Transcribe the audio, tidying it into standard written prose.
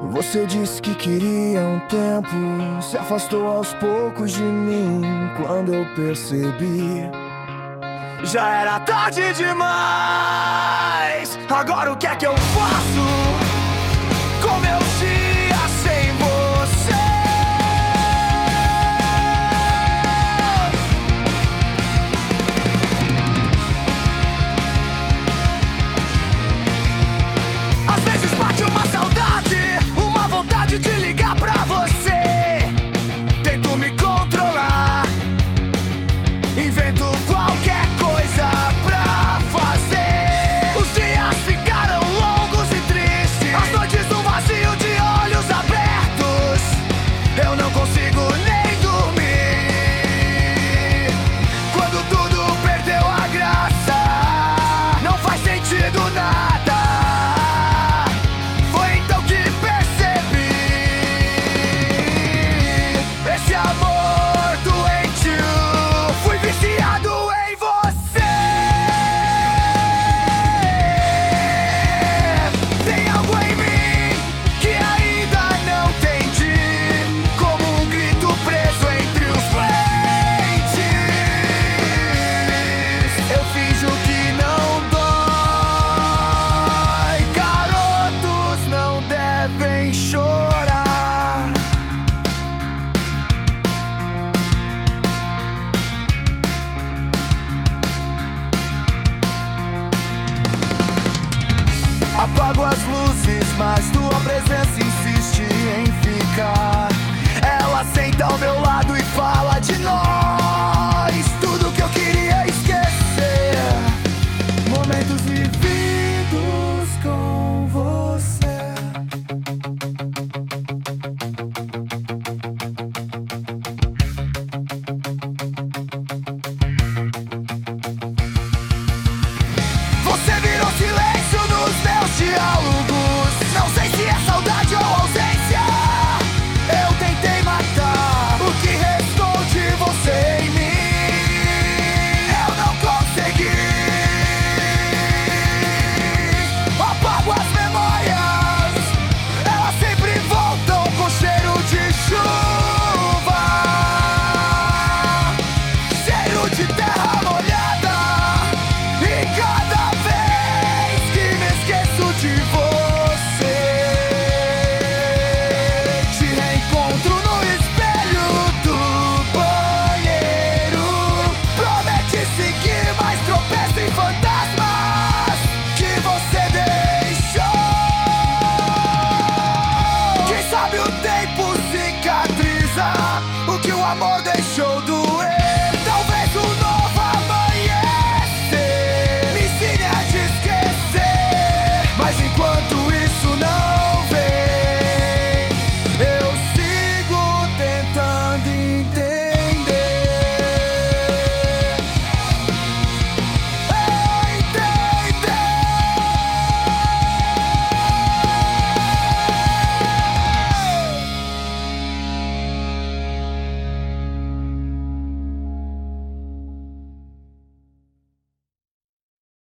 Você disse que queria um tempo, se afastou aos poucos de mim. Quando eu percebi, já era tarde demais. Agora o que é que eu faço com meus dias sem você? Às vezes bate uma saudade, uma vontade de ligar pra você. Tento me controlar, invento qualquer coisa pra fazer. Os dias ficaram longos e tristes, as noites no vazio de olhos abertos. Eu não consigo nem dormir. Quando tudo perdeu a graça, não faz sentido nada. Foi então que percebi esse amor doentio. Fui viciado em você. Tem algo em mim que ainda não entendi, como um grito preso entre os dentes. Eu finjo que não dói. Garotos não devem chorar. Apago as luzes, mas tua presença insiste em ficar. Ela senta ao meu lado e fala de nós, tudo que eu queria esquecer. Momentos vividos com você. Você virou silêncio nos meus diálogos. Não sei se é saudade ou ausência. Eu tentei matar o que restou de você em mim. Eu não consegui. Apago as memórias, elas sempre voltam com cheiro de chuva, cheiro de terra molhada. E cada vez que me esqueço de você, te reencontro no espelho do banheiro. Promete seguir, mas tropeço em fantasmas que você deixou. Quem sabe o tempo cicatriza o que o amor deixou.